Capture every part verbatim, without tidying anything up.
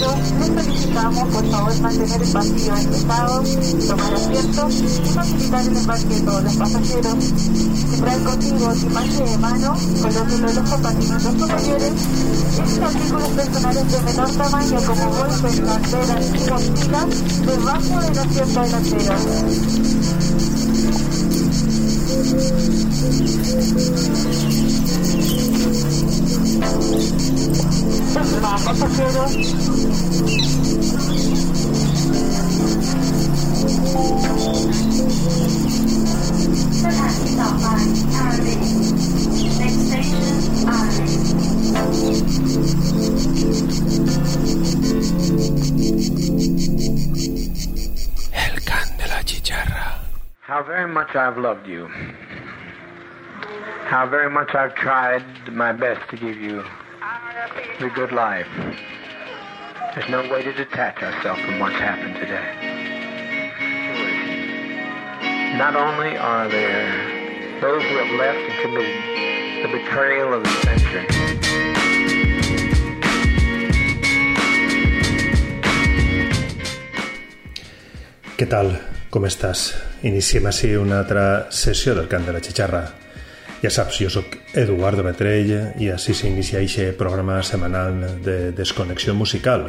pasajeros, les solicitamos por favor mantener el pasillo despejado, tomar asientos y facilitar el embarque de todos los pasajeros. Si traen consigo equipaje de mano, colóquenlo en los compartimentos superiores. Estos artículos personales de menor tamaño como bolsas, carteras y mochilas debajo del asiento delantero. Más pasajeros. Next station, El can de la chicharra. How very much I've loved you. How very much I've tried my best to give you the good life. There's no way to detach ourselves from what's happened today. Not only are there those who have left and committed the betrayal of the century, Què tal? Com estàs? Iniciem així una altra sessió del Cant de la Xixarra. Ja saps, jo sóc Eduardo Metrell i així s'inicia aquest programa setmanal de desconnexió musical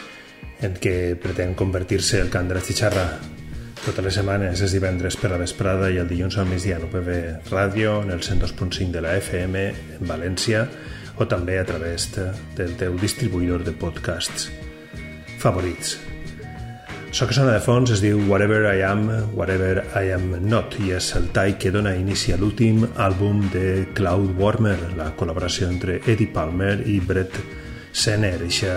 en què pretén convertir-se el Cant de la Xixarra. Totes les setmanes és divendres per la vesprada i el dilluns al migdia en U P B Ràdio, en el cent dos punt cinc de la F M en València o també a través del teu distribuïdor de podcasts favorits. Això que sona de fons es diu Whatever I Am, Whatever I Am Not i és el tall que dona inici a l'últim àlbum de Cloudwarmer, la col·laboració entre Eddie Palmer i Brett Senner,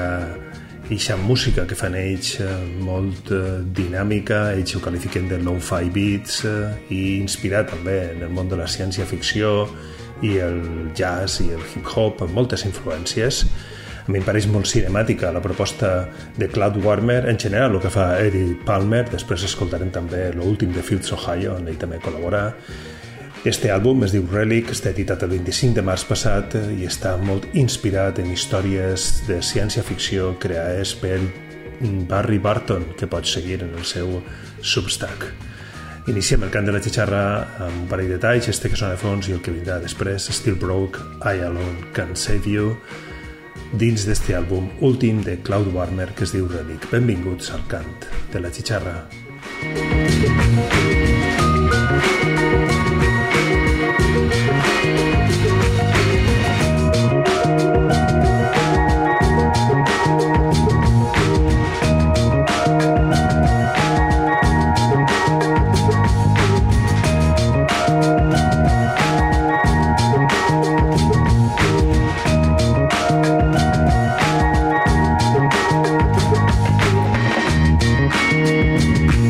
eixa música que fan ells molt dinàmica, ells ho qualifiquen de lo-fi beats i inspirat també en el món de la ciència-ficció i el jazz i el hip-hop, amb moltes influències. A mi em pareix molt cinemàtica la proposta de Cloudwarmer, en general el que fa Eddie Palmer, després escoltarem també l'últim de Fields, Ohio, on ell també col·labora. Este àlbum es diu Relic, està editat el vint-i-cinc de març passat i està molt inspirat en històries de ciència-ficció creades per Barry Barton, que pots seguir en el seu Substack. Iniciem el Cant de la Xixarra amb un parell de talls, este que sona de fons i el que vindrà després, Still Broke, I Alone Can Save You, dins d'este àlbum últim de Cloudwarmer que es diu Relic. Benvinguts al Cant de la Xixarra. Thank you.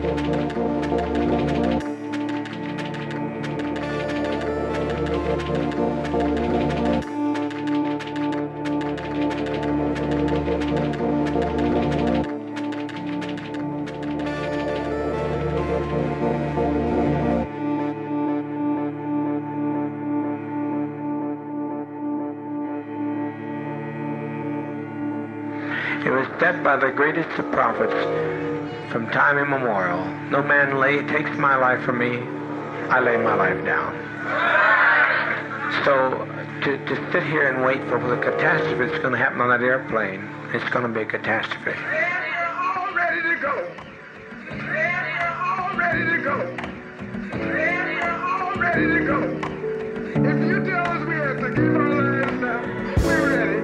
It was said by the greatest of prophets from time immemorial, no man lay, takes my life from me, I lay my life down. So to, to sit here and wait for the catastrophe that's going to happen on that airplane, it's going to be a catastrophe. We're all ready to go. We're all ready to go. We're all ready to go. If you tell us we have to give our lives now, we're ready.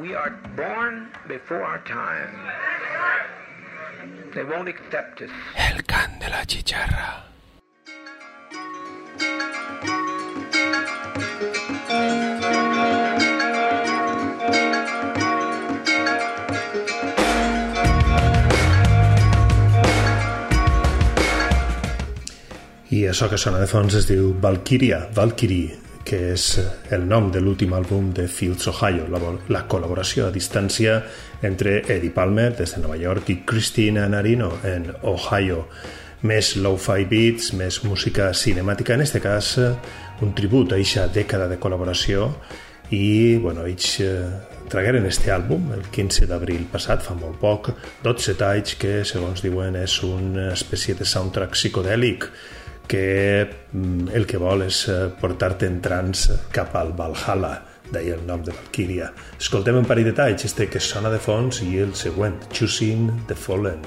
we are born before our time. They won't accept us. El can de la chicharra. I això que sona de fons es diu Valkyria, Valkyrie, que és el nom de l'últim àlbum de Fields, Ohio, la, la col·laboració a distància entre Eddie Palmer des de Nova York i Christina Narino en Ohio. Més lo-fi beats, més música cinemàtica, en este cas un tribut a eixa dècada de col·laboració i, bueno, ells eh, tragueren este àlbum el quinze d'abril passat, fa molt poc, dotze talls que, segons diuen, és una espècie de soundtrack psicodèlic que el que vol és portar-te en trans cap al Valhalla, deia el nom de Valkyria. Escoltem un parell de talls, este que sona de fons i el següent, Choosing the Fallen.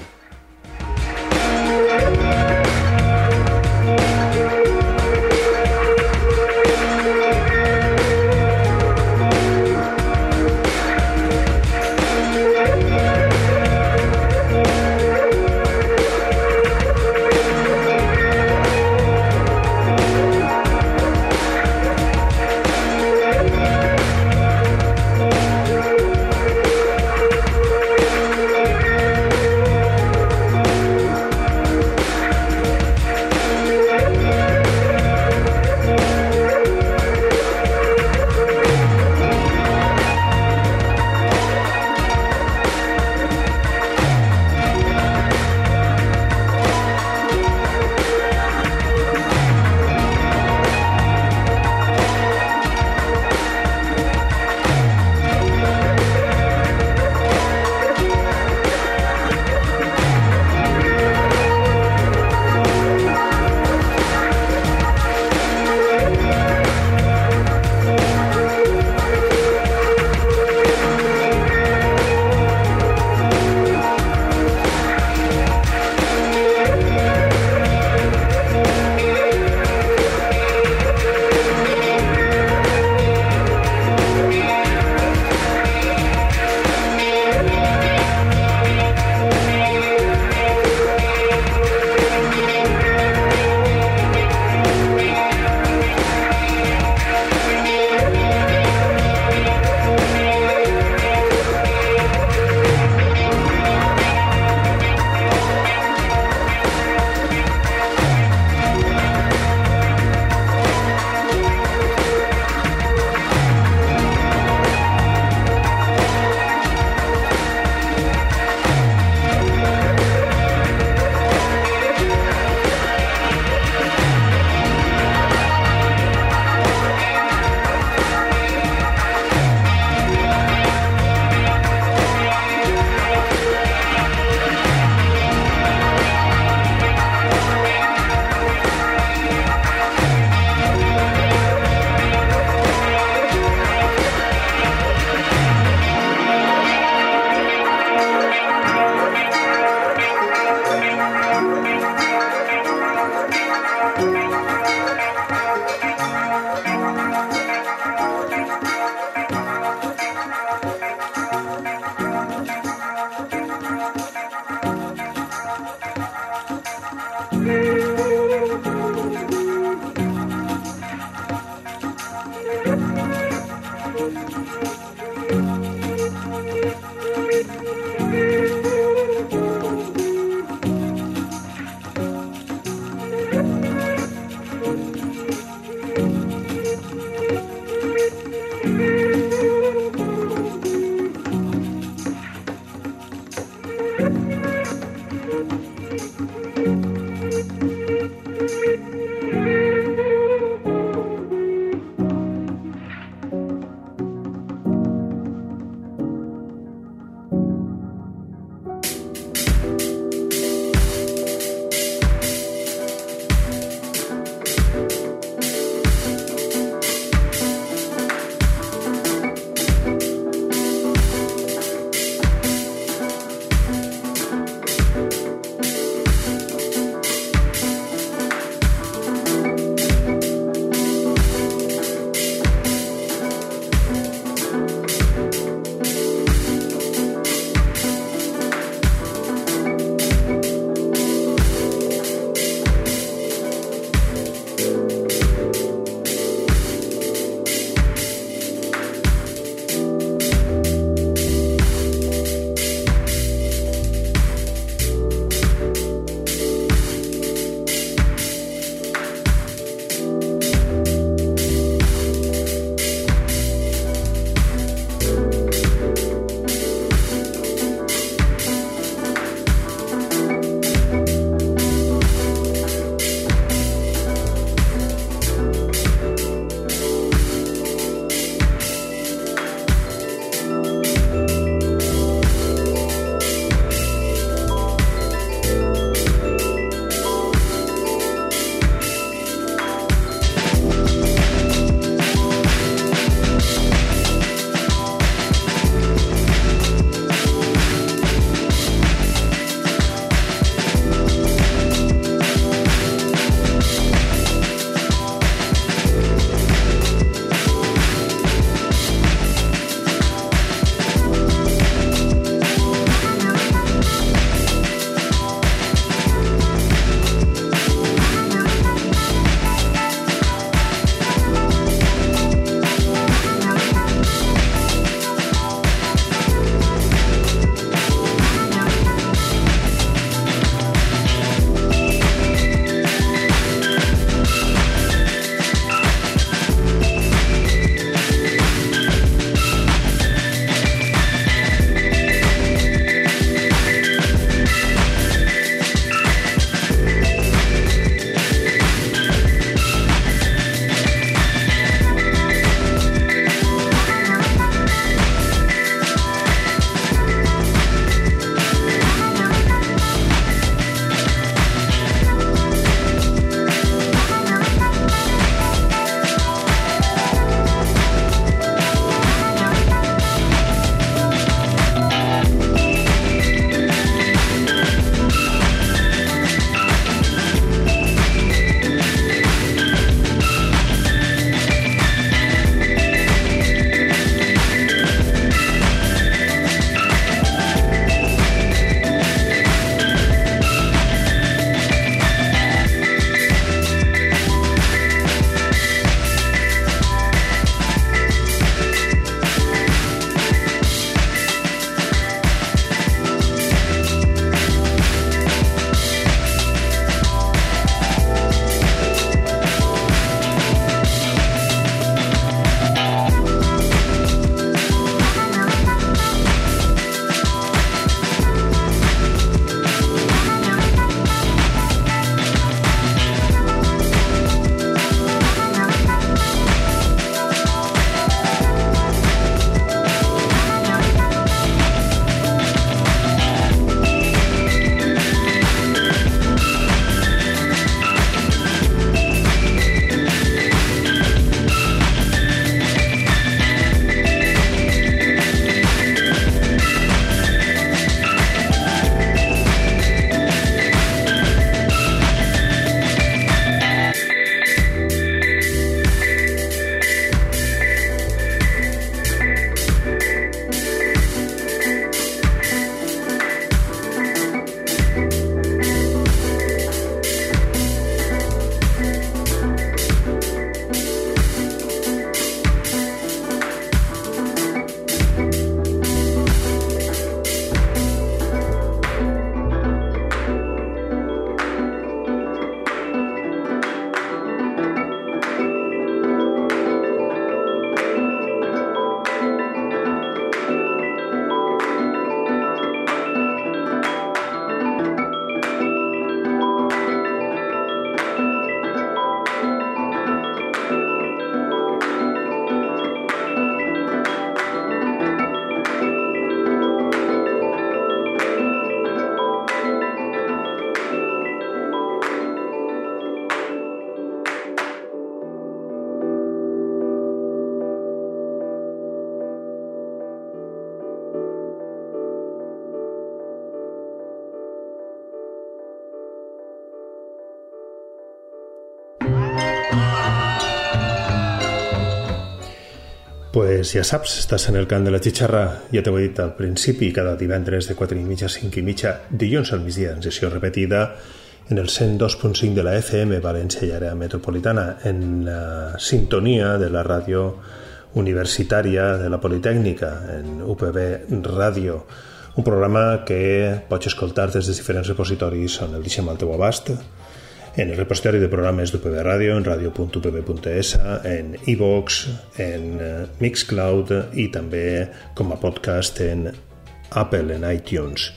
Pues ja saps, estàs en el cant de la xitxarra, ja t'ho he dit al principi, cada divendres de quatre i mitja a cinc i mitja, dilluns al migdia, en sessió repetida, en el cent dos punt cinc de la F M València i àrea metropolitana, en la sintonia de la ràdio universitària de la Politècnica, en U P B Ràdio, un programa que pots escoltar des dels diferents repositoris on el deixem al teu abast, en el repositori de programes d'U P B Ràdio, en radio punt u p b punt e s, en iVoox, en Mixcloud i també com a podcast en Apple, en iTunes.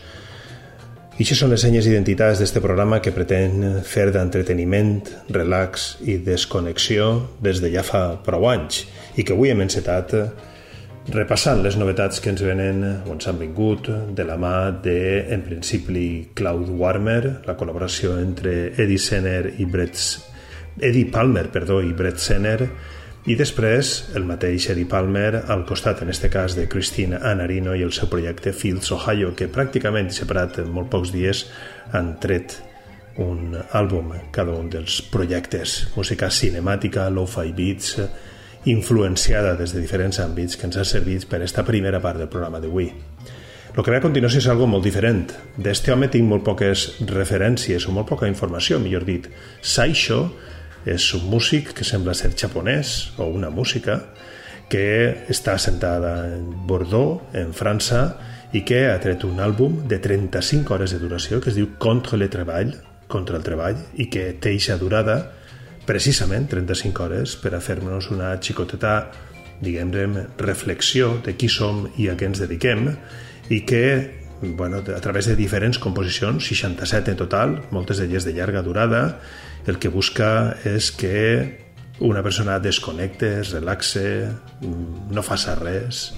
I això són les senyes identitats d'este programa que pretén fer d'entreteniment, relax i desconnexió des de ja fa prou anys i que avui hem encetat repassant les novetats que ens venen o ens han vingut de la mà de, en principi, Cloud Warmer, la col·laboració entre Eddie Senner i Brett... Eddie Palmer, perdó, i Brett Senner, i després el mateix Eddie Palmer al costat, en este cas, de Christine Anarino i el seu projecte Fields Ohio, que pràcticament separat en molt pocs dies han tret un àlbum, cada un dels projectes, música cinemàtica, lo-fi beats, influenciada des de diferents àmbits que ens ha servit per esta primera part del programa d'avui. El que ve a continuació és algo molt diferent. D'este home tinc molt poques referències o molt poca informació, millor dit. Saisho és un músic que sembla ser japonès o una música que està assentada en Bordeaux, en França, i que ha tret un àlbum de trenta-cinc hores de duració que es diu Contre le Treball, contra el treball, i que té eixa durada precisament trenta-cinc hores per a fer-nos una xicoteta, diguem-ne, reflexió de qui som i a què ens dediquem i que, bueno, a través de diferents composicions, seixanta-set en total, moltes d'elles de llarga durada, el que busca és que una persona desconnecte, es relaxe, no faça res,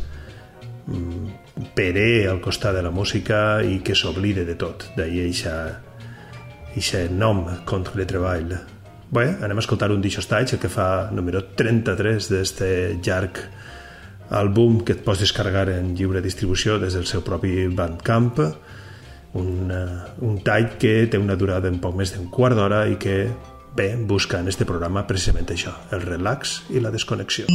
peré al costat de la música i que s'oblide de tot. D'ahir eixe nom, Contre le Treball. Bé, anem a escoltar un d'ixos talls, el que fa número trenta-tres d'este llarg àlbum que et pots descarregar en lliure distribució des del seu propi Bandcamp, un, un tall que té una durada en poc més d'un quart d'hora i que, bé, busca en este programa precisament això, el relax i la desconnexió.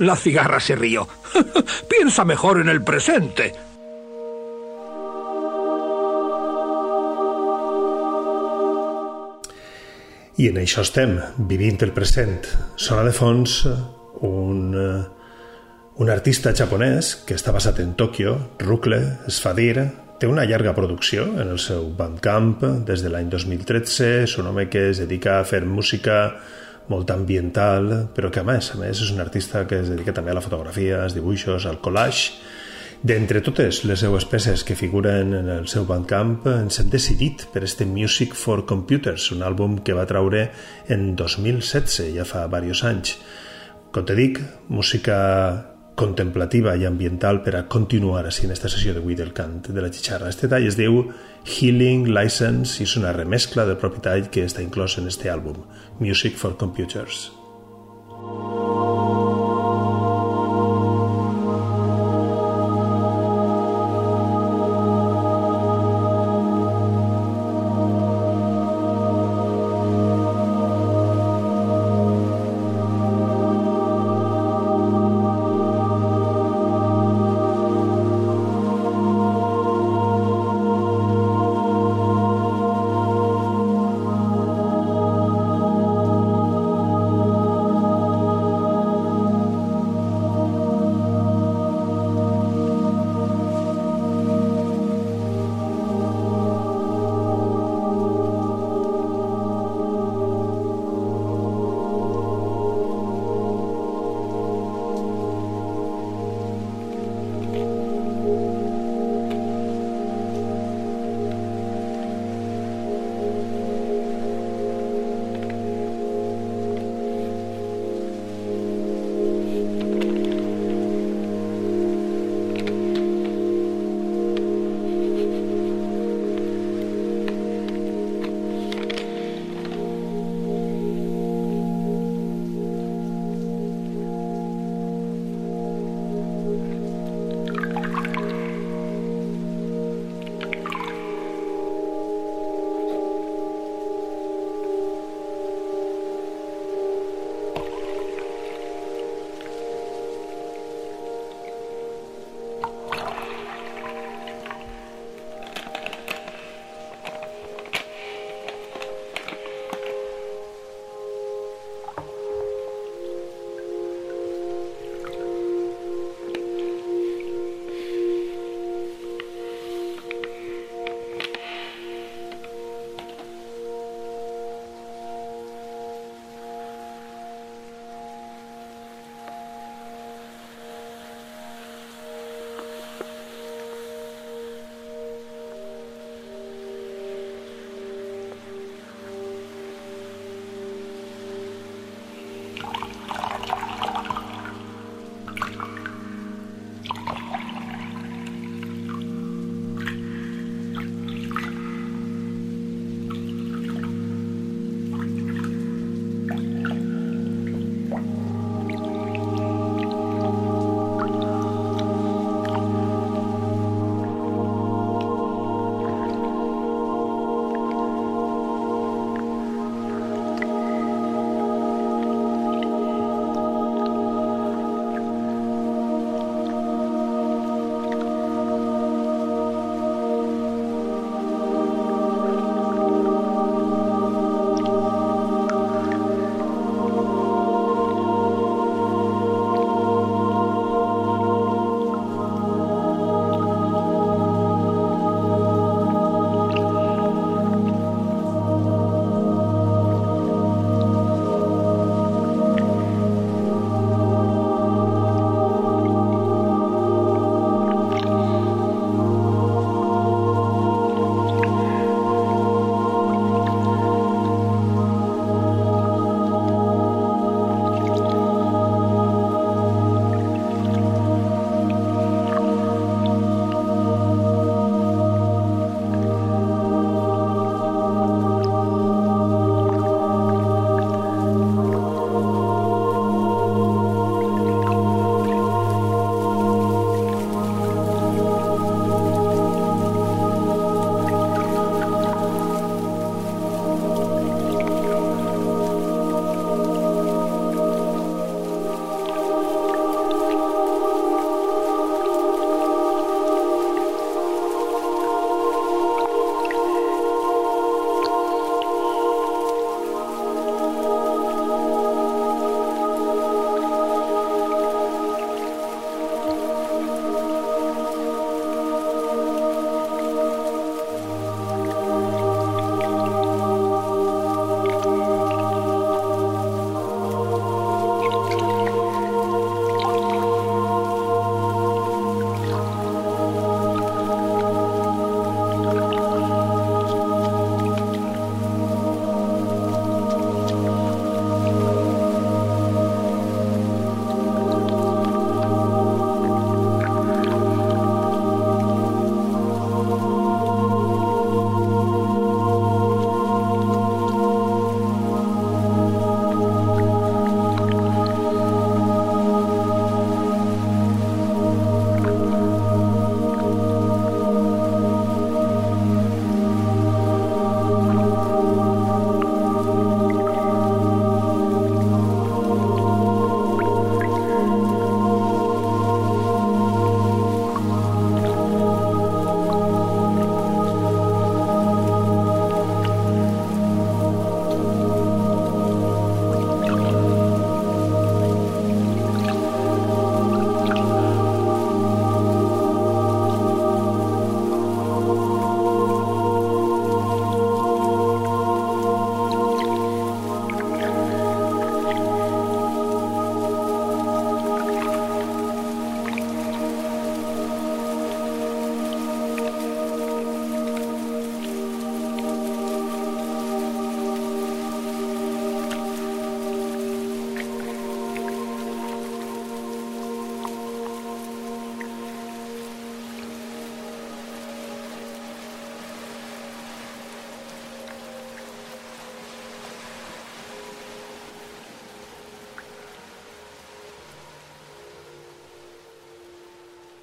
La cigarra se rió. Piensa mejor en el presente. I en això estem, vivint el present. Sona de fons un, un artista japonès que està basat en Tòquio, Rukle, es fa dir, té una llarga producció en el seu Bandcamp des de l'any dos mil tretze, és un home que es dedica a fer música molt ambiental, però que a més, a més és un artista que es dedica també a la fotografia, als dibuixos, al collage. D'entre totes les seues peces que figuren en el seu Bandcamp, ens hem decidit per este Music for Computers, un àlbum que va traure en dos mil setze, ja fa diversos anys. Com te dic, música contemplativa i ambiental per a continuar així en esta sessió d'avui del cant de la xitxarra. Este tall es diu Healing License i és una remescla del propi tall que està inclòs en este àlbum, Music for Computers.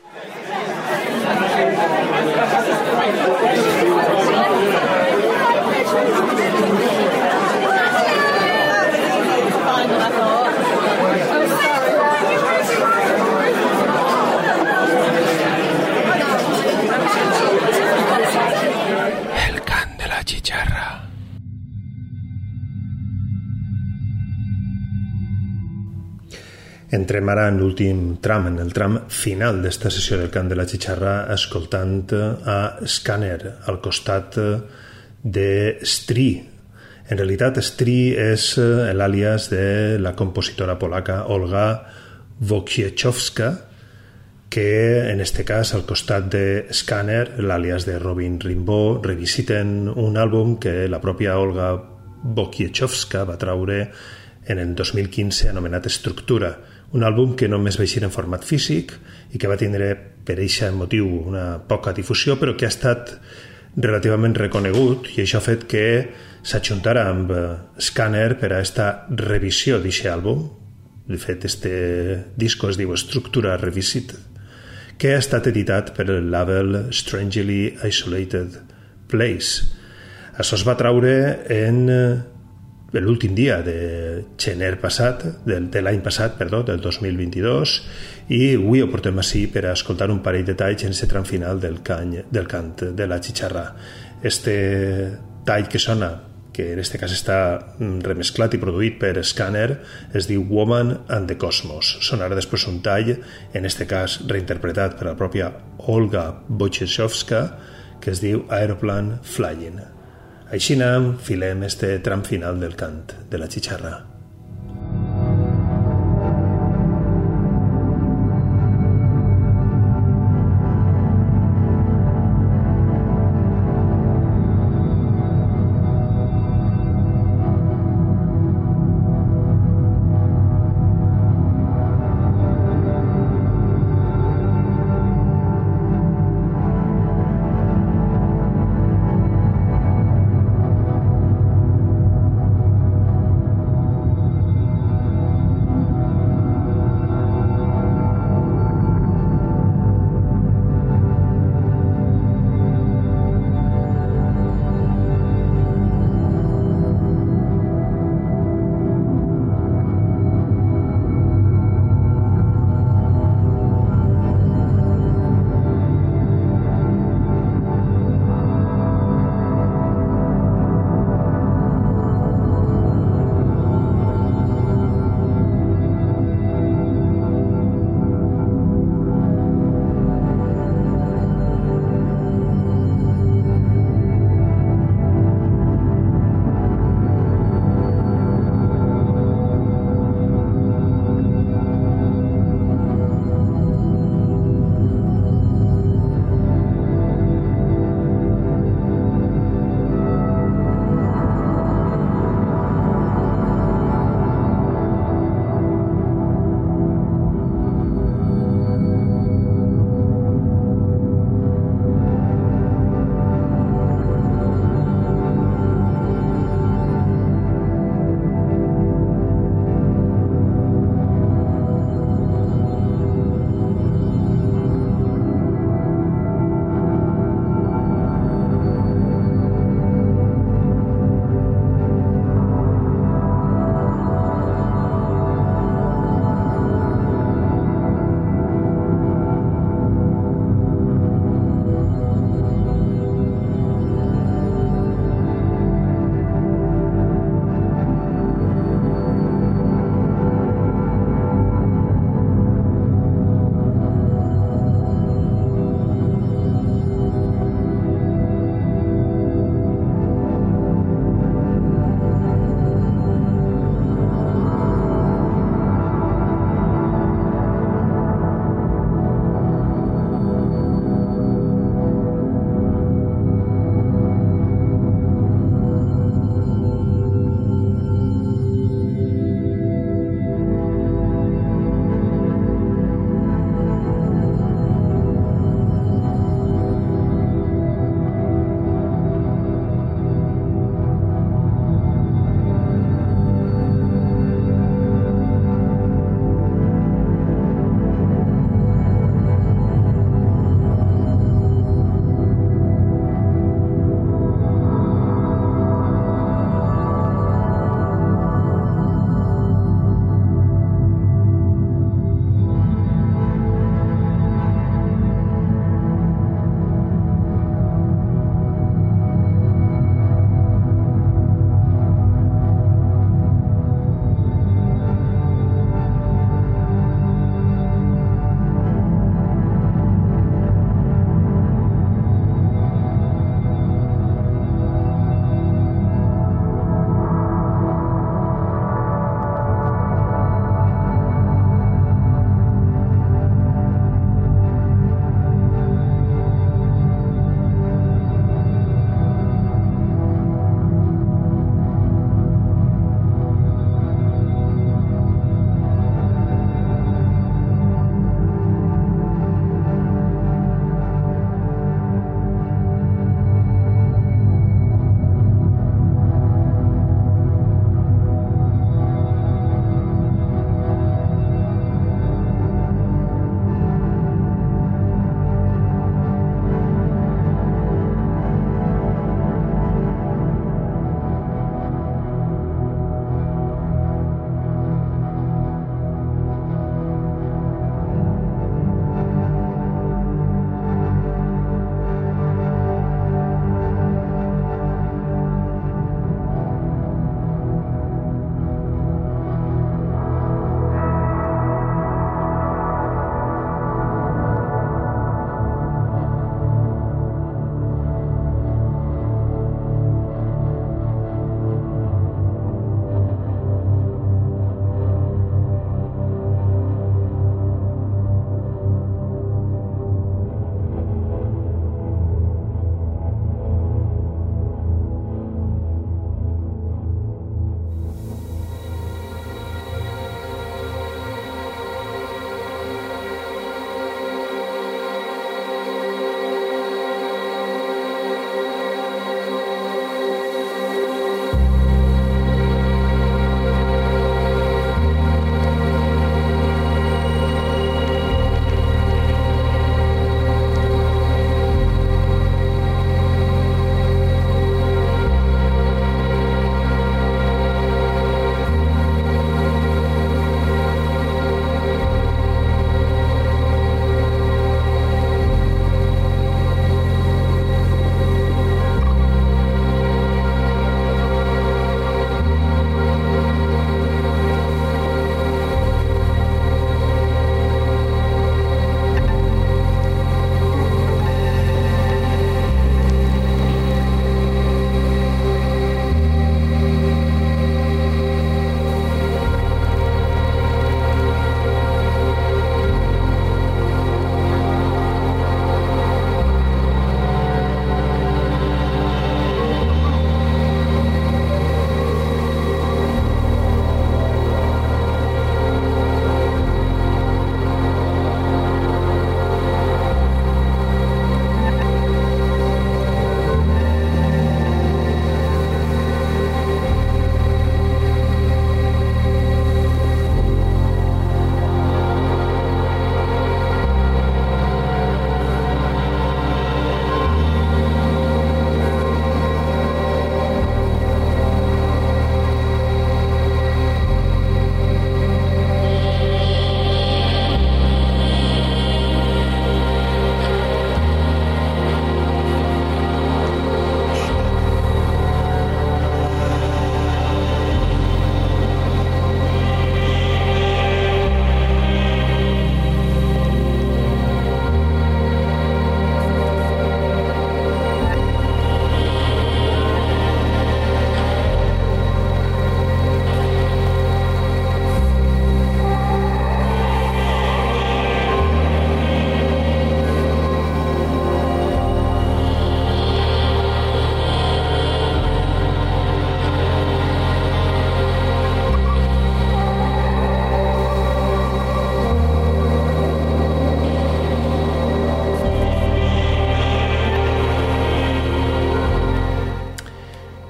El can de la chicharra. Entrem ara en l'últim tram, en el tram final d'esta sessió del cant de la xixarra, escoltant a Scanner al costat de Stri. En realitat, Stri és l'àlies de la compositora polaca Olga Wojciechowska, que en este cas, al costat de Scanner, l'àlies de Robin Rimbaud, revisiten un àlbum que la pròpia Olga Wojciechowska va traure en el dos mil quinze anomenat Estructura, un àlbum que només va eixir en format físic i que va tindre per eixa motiu una poca difusió, però que ha estat relativament reconegut, i això ha fet que s'ajuntara amb Scanner per a esta revisió d'aquest àlbum. De fet, este disco es diu Estructura Revisited, que ha estat editat per el label Strangely Isolated Place. Això es va traure en l'últim dia de gener passat, de, de l'any passat, perdó, del dos mil vint-i-dos, i avui ho portem així per a escoltar un parell de talls en aquest tram final del, cany, del cant de la xixarra. Este tall que sona, que en aquest cas està remesclat i produït per Scanner, es diu Woman and the Cosmos. Sonarà després un tall, en aquest cas reinterpretat per la pròpia Olga Wojciechowska, que es diu Aeroplane Flying. Així anem, filem este tram final del cant de la xixarra.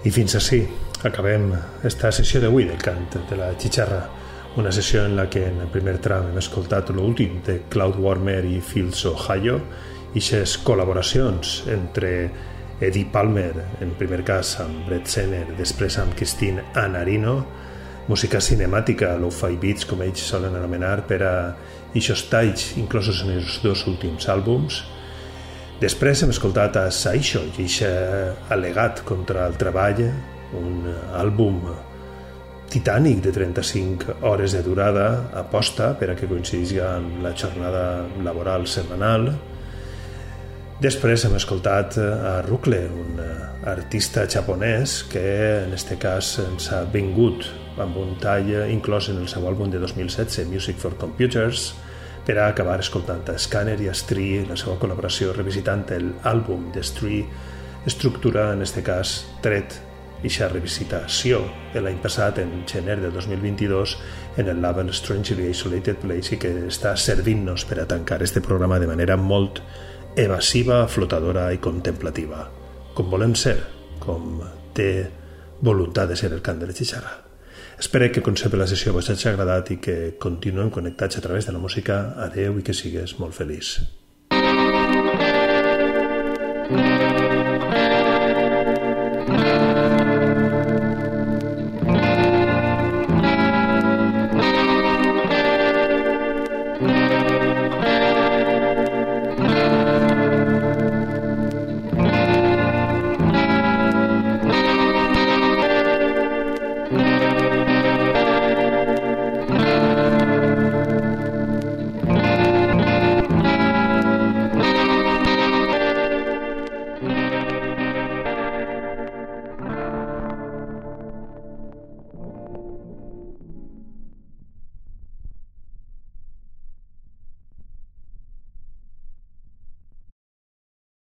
I fins així acabem esta sessió d'avui del cant de la Chicharra, una sessió en la que en el primer tram hem escoltat l'últim de Cloudwarmer i Fields Ohio, i aquestes col·laboracions entre Eddie Palmer, en primer cas amb Brett Senner, després amb Christine Anarino, música cinemàtica, lo-fi beats, com ells solen anomenar, per a ixos talls inclosos en els dos últims àlbums. Després hem escoltat a Saisho i aquest al·legat contra el treball, un àlbum titànic de trenta-cinc hores de durada, aposta per a que coincidisca amb la jornada laboral setmanal. Després hem escoltat a Rukle, un artista japonès que en aquest cas ens ha vingut amb un tall inclòs en el seu àlbum de dos mil setze, Music for Computers, per a acabar escoltant a Scanner i a Stree, la seva col·laboració revisitant l'àlbum de Stree, estructura en aquest cas tret ixa revisitació de l'any passat, en gener de dos mil vint-i-dos, en el label Strangely Isolated Place, i que està servint-nos per a tancar este programa de manera molt evasiva, flotadora i contemplativa, com volem ser, com té voluntat de ser el cant de la Chicharra. Espero que, com sempre, la sessió vos hagi agradat i que continuem connectats a través de la música. Adeu i que sigues molt feliç.